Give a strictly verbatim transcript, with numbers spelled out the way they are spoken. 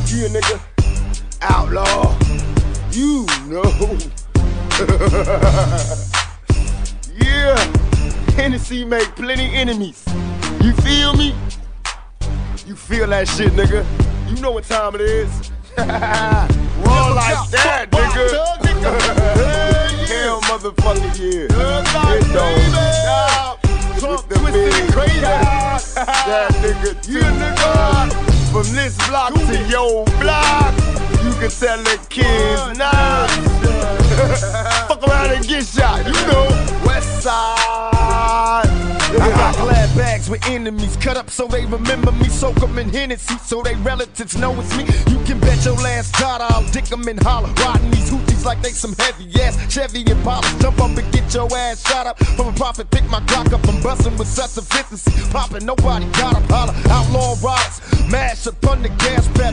Yeah, nigga. Outlaw. You know. Yeah. Hennessy make plenty enemies. You feel me? You feel that shit, nigga. You know what time it is. Raw like that, nigga. Hell motherfucking yeah. It don't. Trump twisted crazy. That nigga, you nigga. From this block to your block, you can tell the kids nah. Fuck around and get shot, you know. West Side. I got glad bags with enemies, cut up so they remember me, soak them in Hennessy so they relatives know it's me. You can bet your last dollar I'll dick them and holler, riding these hoochies like they some heavy ass Chevy and Impala. Jump up and get your ass shot up from a profit, pick my Glock up, I'm bustin' with such efficiency, poppin', nobody got 'em, holler, outlaw riders, mash up on the gas pedal.